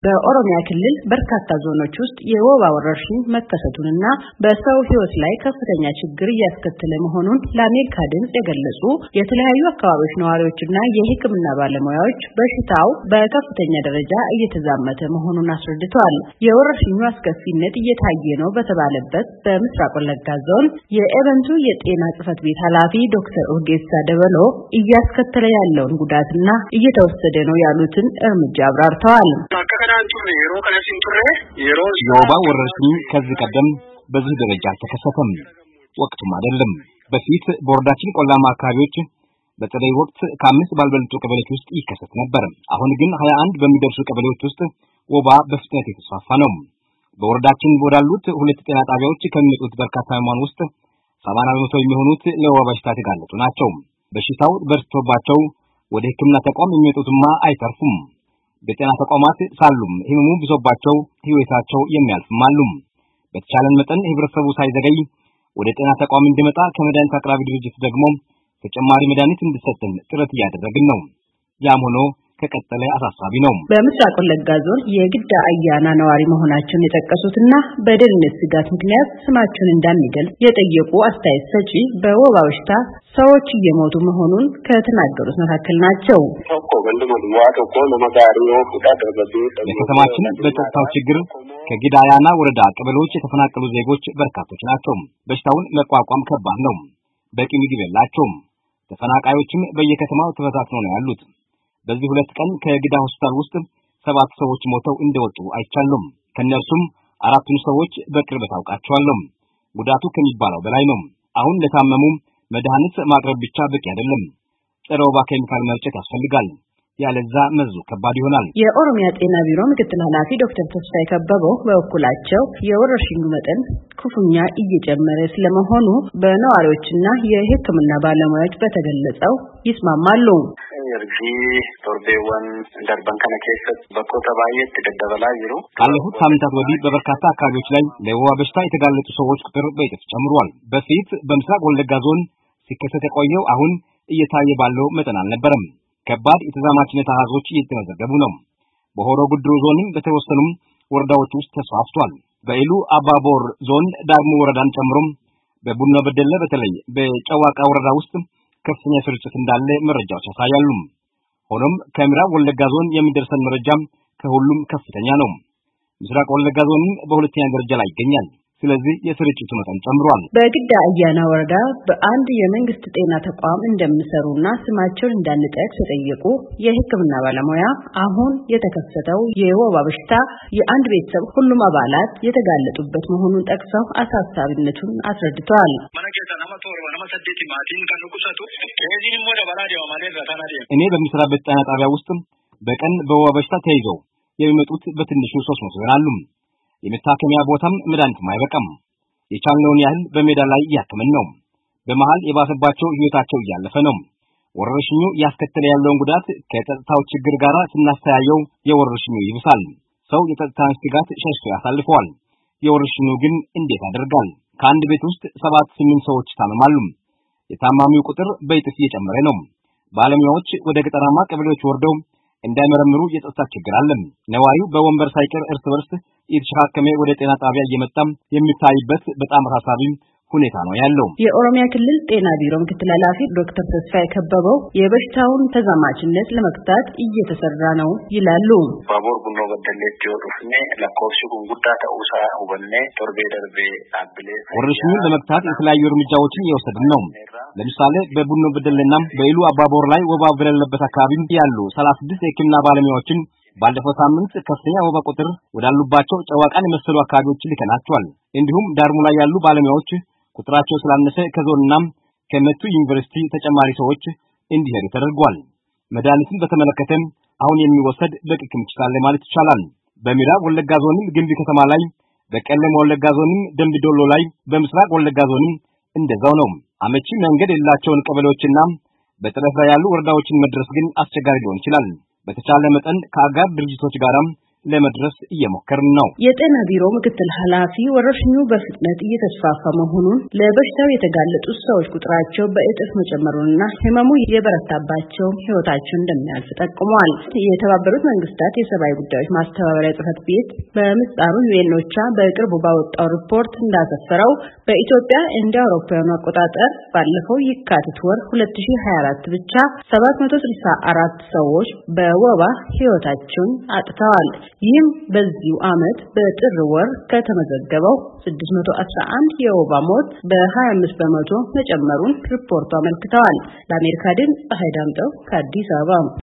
በኦሮሚያ ክልል በርካታ ዞኖች ውስጥ የወባ ወረርሽኝ መከሰቱንና በሰው ሕይወት ላይ ከፍተኛ ችግር እያስከተለ መሆኑን ለአሜሪካ ድምጽ የገለጹ የተለያዩ አካባቢዎች ነዋሪዎችና የሕክምና ባለሙያዎች በሽታው በከፍተኛ ደረጃ እየተዛመተ መሆኑን አስረድተዋል። የወረርሽኙ አስከፊነት እየታየ ነው በተባለበት በምስራቅ ወለጋ ዞን የኤቨንቱ የጤና ጽሕፈት ቤት ኃላፊ ዶክተር ኦርጌሳ ደበሎ እያስከተለ ያለውን ጉዳትና እየተወሰደ ነው ያሉትን እርምጃ አብራርተዋል። የወባ ወረርሽኝ ከዚህ ቀደም በዚህ ደረጃ አልተከሰተም። ወቅቱም አይደለም። በፊት በወረዳችን ቆላማ አካባቢዎች በተለይ ወቅት ከ5 ባልበለጡ ቀበሌዎች ውስጥ ይከሰት ነበር። አሁን ግን 21 በሚደርሱ ቀበሌዎች ውስጥ ወባ በፍጥነት የተስፋፋ ነው። በወረዳችን ወዳሉት 2 ጤና ጣቢያዎች ከሚመጡት በርካታ ህሙማን ውስጥ 80% የሚሆኑት ለወባ በሽታ የተጋለጡ ናቸው። በሽታው በርትቶባቸው ወደ ሕክምና ተቋም የሚመጡትማ አይተርፉም። በጤና ተቋማት ሳሉም ህመሙ ብሶባቸው ህይወታቸው የሚያልፍም አሉ። በተቻለን መጠን ህብረተሰቡ ሳይዘገይ ወደ ጤና ተቋም እንዲመጣ ከመድኃኒት አቅራቢ ድርጅት ደግሞ ተጨማሪ መድኃኒት እንዲሰጥን ጥረት እያደረግን ነው። ያም ሆኖ ከቀጠለ አሳሳቢ ነው። በምስራቅ ወለጋ ዞን የግዳ አያና ነዋሪ መሆናቸውን የጠቀሱትና በደህንነት ስጋት ምክንያት ስማቸውን እንዳንገልጽ የጠየቁ አስተያየት ሰጪ በወባ በሽታ ሰዎች እየሞቱ መሆኑን ከተናገሩት መካከል ናቸው። በከተማችን በጸጥታው ችግር ከግዳ አያና ወረዳ ቀበሌዎች የተፈናቀሉ ዜጎች በርካቶች ናቸው። በሽታውን መቋቋም ከባድ ነው። በቂ ምግብ የላቸውም። ተፈናቃዮችም በየከተማው ተበታትነው ነው ያሉት። በዚህ 2 ቀን ከግዳ ሆስፒታል ውስጥ 7 ሰዎች ሞተው እንደወጡ አይቻለም። ከነርሱም 4 ሰዎች በቅርበት አውቃቸዋለሁ። ጉዳቱ ከሚባለው በላይ ነው። አሁን ለታመሙ መድኃኒት ማቅረብ ብቻ በቂ አይደለም። ጸረ ወባ ኬሚካል መርጨት ያስፈልጋል። ያለዛ መዙ ከባድ ይሆናል። የኦሮሚያ ጤና ቢሮ ምክትል ኃላፊ ዶክተር ተስፋዬ ከበበው በበኩላቸው የወረርሽኙ መጠን ክፉኛ እየጨመረ ስለመሆኑ በነዋሪዎችና የሕክምና ባለሙያዎች በተገለጸው ይስማማሉ። ካለፉት ሳምንታት ወዲህ በበርካታ አካባቢዎች ላይ ለወባ በሽታ የተጋለጡ ሰዎች ቁጥር በእጥፍ ጨምሯል። በፊት በምስራቅ ወለጋ ዞን ሲከሰት የቆየው አሁን እየታየ ባለው መጠን አልነበረም። ከባድ የተዛማችነት አሃዞች እየተመዘገቡ ነው። በሆሮ ጉድሩ ዞንም በተወሰኑም ወረዳዎች ውስጥ ተስፋፍቷል። በኢሉ አባቦር ዞን ዳግሞ ወረዳን ጨምሮም በቡኖ በደለ በተለይ በጨዋቃ ወረዳ ውስጥ ከፍተኛ ስርጭት እንዳለ መረጃዎች ያሳያሉ። ሆኖም ከምዕራብ ወለጋ ዞን የሚደርሰን መረጃ ከሁሉም ከፍተኛ ነው። ምስራቅ ወለጋ ዞንም በሁለተኛ ደረጃ ላይ ይገኛል። ስለዚህ የስርጭቱ መጠን ጨምሯል። በግዳ አያና ወረዳ በአንድ የመንግስት ጤና ተቋም እንደሚሰሩና ስማቸውን እንዳንጠቅስ የጠየቁ የሕክምና ባለሙያ አሁን የተከሰተው የወባ በሽታ የአንድ ቤተሰብ ሁሉም አባላት የተጋለጡበት መሆኑን ጠቅሰው አሳሳቢነቱን አስረድተዋል። እኔ በምሰራበት ጤና ጣቢያ ውስጥ በቀን በወባ በሽታ ተይዘው የሚመጡት በትንሹ 300 ይሆናሉ። የመታከሚያ ቦታም መድኃኒትም አይበቃም። የቻልነውን ያህል በሜዳ ላይ እያከምን ነው። በመሃል የባሰባቸው ህይወታቸው እያለፈ ነው። ወረርሽኙ ያስከተለ ያለውን ጉዳት ከጸጥታው ችግር ጋር ስናስተያየው የወረርሽኙ ይብሳል። ሰው የጸጥታን ስጋት ሸሽቶ ያሳልፈዋል። የወረርሽኙ ግን እንዴት ያደርጋል? ከአንድ ቤት ውስጥ 7-8 ሰዎች ታመማሉ። የታማሚው ቁጥር በእጥፍ እየጨመረ ነው። ባለሙያዎች ወደ ገጠራማ ቀበሌዎች ወርደው እንዳይመረምሩ የጸጥታ ችግር አለ። ነዋሪው በወንበር ሳይቀር እርስ በርስ እየተሸካከመ ወደ ጤና ጣቢያ እየመጣ የሚታይበት በጣም አሳሳቢ ሁኔታ ነው ያለው። የኦሮሚያ ክልል ጤና ቢሮ ምክትል ኃላፊ ዶክተር ተስፋዬ ከበበው የበሽታውን ተዛማችነት ለመግታት እየተሰራ ነው ይላሉ። ባቦር ቡኖ በደሌት ይወጡፍኔ ለኮርሱ ጉንጉዳ ተውሳ ወበኔ ቶርቤ ደርቤ አብሌ ወረርሽኙን ለመግታት የተለያዩ እርምጃዎችን እየወሰድን ነው። ለምሳሌ በቡኖ በደሌና በኢሉ አባቦር ላይ ወባ በሌለበት አካባቢ ያሉ 36 የሕክምና ባለሙያዎችን ባለፈው ሳምንት ከፍተኛ ወባ ቁጥር ወዳሉባቸው ጨዋቃን የመሰሉ አካባቢዎች ልከናቸዋል። እንዲሁም ዳርሙ ላይ ያሉ ባለሙያዎች ቁጥራቸው ስላነሰ ከዞንና ከመቱ ዩኒቨርሲቲ ተጨማሪ ሰዎች እንዲሄዱ ተደርጓል። መድኃኒትን በተመለከተ አሁን የሚወሰድ በቂ ክምችት አለ ማለት ይቻላል። በምዕራብ ወለጋ ዞንም ግንቢ ከተማ ላይ፣ በቄለም ወለጋ ዞንም ደምቢ ዶሎ ላይ፣ በምስራቅ ወለጋ ዞንም እንደዛው ነው። አመቺ መንገድ የሌላቸውን ቀበሌዎችና በጠረፍ ላይ ያሉ ወረዳዎችን መድረስ ግን አስቸጋሪ ሊሆን ይችላል። በተቻለ መጠን ከአጋር ድርጅቶች ጋር ለመድረስ እየሞከርን ነው። የጤና ቢሮ ምክትል ኃላፊ ወረርሽኙ በፍጥነት እየተስፋፋ መሆኑን ለበሽታው የተጋለጡ ሰዎች ቁጥራቸው በእጥፍ መጨመሩንና ህመሙ የበረታባቸው ህይወታቸው እንደሚያልፍ ጠቁመዋል። የተባበሩት መንግስታት የሰብአዊ ጉዳዮች ማስተባበሪያ ጽሕፈት ቤት በምህጻሩ ዩኤንኦቻ በቅርቡ ባወጣው ሪፖርት እንዳሰፈረው በኢትዮጵያ እንደ አውሮፓውያኑ አቆጣጠር ባለፈው የካቲት ወር 2024 ብቻ 764 ሰዎች በወባ ህይወታቸውን አጥተዋል። ይህም በዚሁ ዓመት በጥር ወር ከተመዘገበው 611 የወባ ሞት በ25 በመቶ መጨመሩን ሪፖርቱ አመልክተዋል። ለአሜሪካ ድምፅ ፀሐይ ዳምጠው ከአዲስ አበባ